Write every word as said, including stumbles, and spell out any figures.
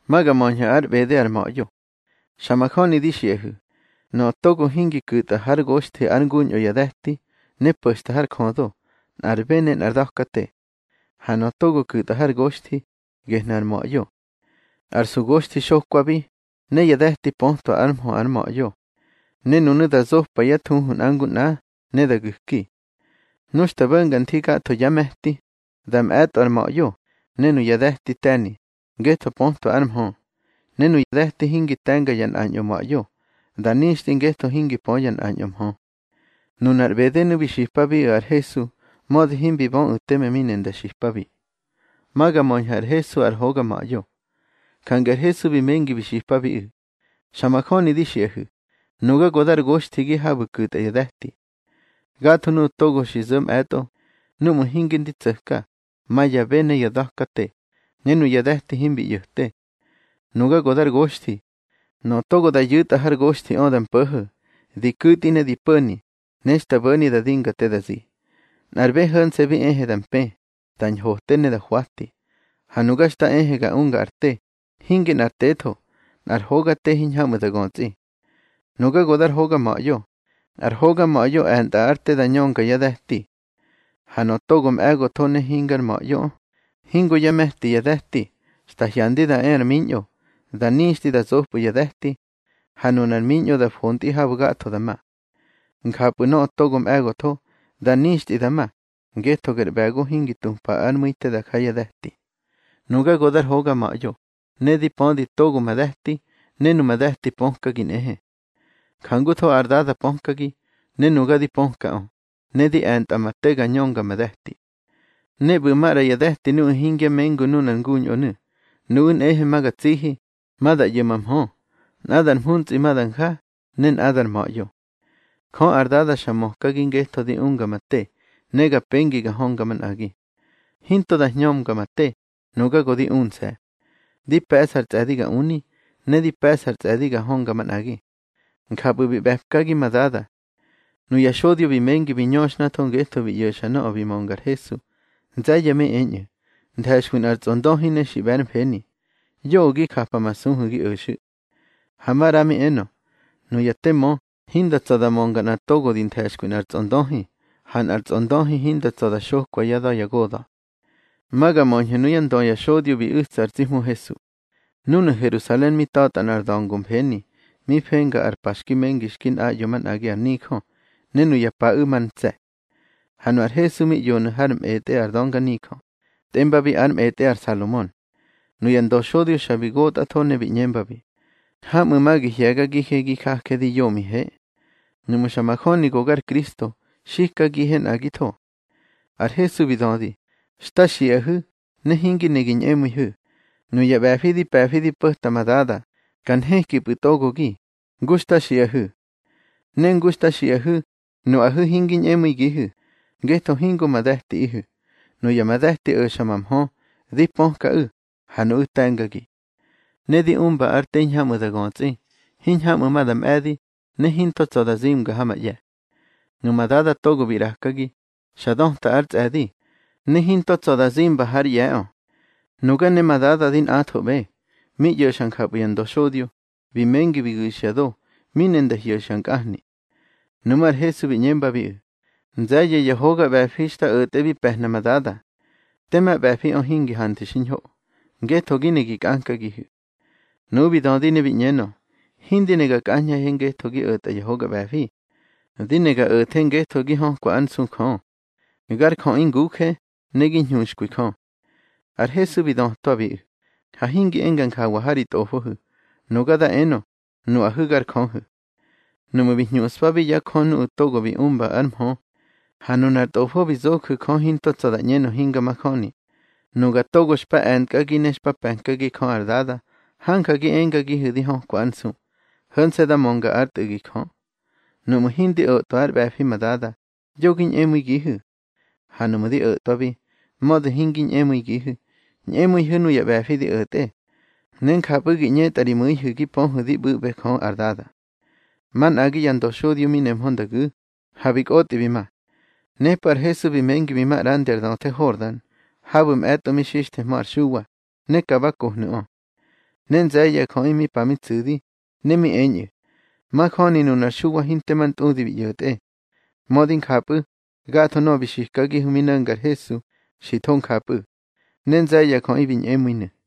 Magamoña ar bede ar moyo. Shamakoni dishehu. No togo hingi kuta har goshti angun oyadehti, ne puesta har kondo, ar bene nardokate. Hano togo kuta har goshti, gehnar moyo. Ar su goshti shokwabi, ne yadehti ponto armo ar moyo. Ne nunu da zopa yatunhun angun na, ne da guki. Nushta bengan tika to yamehti, dam et ar moyo, ne nu yadehti tani, geto ponto armo. Ne nu yadehti hingi tanga yan anyo moyo. Danishtin gesto hingi poyan anyom ho. Nun ar bedenu bi shihpabi ar Jesu, mod himbi bon uteme minen da shihpabi. Maga moñ ar Jesu ar hoga mayo. Kangar Jesu bi mengi bi shihpabi u. Shamakoni di shehu. Nuga godar goshtigi habu kuta yadehti. Gato nu togo shizum eto, nu mu hingin di tsehka, maya bene yadahkate, nenu yadehti himbi yuhte. Nuga godar goshti. No togo da yuta har goshti odan puhu, di kutine di puni, nesta buni da dinga te da zi. Narbe hun se bi ehe dan pe, tan hohtene da huati. Hanugashta ehe ga unga arte, hingin arteto, nar hoga te hinhamu da gonzi. Nuga godar hoga mayo, ar hoga mayo anta arte da nyonga yadehti. Hano togom ego tone hingar mayo, hingo yamehti yadehti, sta hyandi da er minyo. Da nishti da zopu yadehti, hanunan minyo da fonti habu gato da ma. Nkapu no togom ego to, da nishti da ma, geto ger bego hingi tumpa armuite da kaya dehti. Nuga godar hoga mayo, ne di pondi togo madehti, ne nu madehti ponkagi nehe. Kangu to ardada ponkagi, ne nuga di ponka on, ne di enta matega nyonga madehti. Ne bumara yadehti nu hingi mengu nunan gunyo nu, nuun ehe magatsihi, mada yemam ho, nadan hunzi madan ha, nen adar mayo. Ko ardada shamohkagin gesto di unga mate, nega pengi ga honga man agi. Hinto da nyom ga mate, nuga go di unse. Di pesar tsedi ga uni, ne di pesar tsedi ga honga man agi. Nkabu bi befkagi madada. Nu yashodio bi mengi bi nyoshna ton gesto bi yoshana o bi mongar Jesu. Nzaya me enye, ndhashwin arzondohine shiben peni. Yogi kapa masunhugi ushu. Hamarami eno. Nu yatemo, hinda tsoda monga na togo din teshkwin arzondohi. Han arzondohi hinda tsoda shokwa yada yagoda. Maga monje nuyan don yashodio bi ustar zimu Jesu. Nuna Jerusalén mi tatan ardongum peni. Mi penga arpashki mengishkin a yoman agi arnikho. Nenu yapa uman tse. Hanu ar Jesu mi yonu harm ete ardonga nikho. Temba bi arm ete ar Salomón. Nuyan do shodio shabigot atone bi nyembabi. Hamu magi hiega gihe gikah di yomi he. Numu shamakoni gogar Kristo, shika gihen agito. Ar Jesu bidodi, shtashi ahu, nehingi negin emu hu. Nuya bafidi pafidi puhta madada, kan heki putogo gi, gustashi ahu. Nen gustashi ahu, nu ahu hingin emu gihu, geto hingo madahti ihu. Nuya madahti u shamamho, di ponka u. Hanu utangagi. Nedi umba arte inhamu da gonzi, hinhamu madam edi, ne hinto tsoda zim gahama ye. Numadada togo birakagi, shadonta arts edi, ne hinto tsoda zim bahar yeo. Nuga ne madada din atho be, mi yoshankabu yando shodio, bimengi biguishado, minen da yoshankahni. Numar Jesu binyemba bi, nzaye yahoga bafishta utebi pehna madada, tema bafi on hingi hantishinho. Geto gine gi kanka gihu. Nubi don dine bi nyeno. Hindine ga kanya hen geto gi uta yahoga bafi. Dine ga uten geto gi hon kwa ansun kon. Gar kon inguke, negi nyunsh kui kon. Ar Jesu bi don tobi. Ha hingi engan ka wahari tofuhu. Nugada eno, nu ahu gar konhu. Numu bi nyuspa bi ya kon utogo bi umba armho. Hanunar tofu bi zoku kon hinto tsoda nyeno hinga makoni. Nuga togo shpa enkagi neshpa penkagi kon ardada, hankagi engagi hudi hon kwansu, hunse da monga artagi kon. Numu hindi oto ar bafi madada, yogin emui gihu. Hanumu di oto bi, modu hingin emui gihu, emui hunu ya bafi di ote. Nen kapugi nyetari mui hugi pon hudi bube kon ardada. Man agi yando shodio minem hondagu, habik oti bima. Nepar Jesu bimengi bima rander don te hordan. Habum eto mi shishte mar shuwa, ne kabako nu on. Nen zaya khoi mi pa mi tsudi, ne mi enye. Ma khoni nunar shuwa hinte man tudi bi yote. Modin kapu, gato no bishikagi huminangar Jesu, shiton kapu. Nen zaya khoi bin emuine.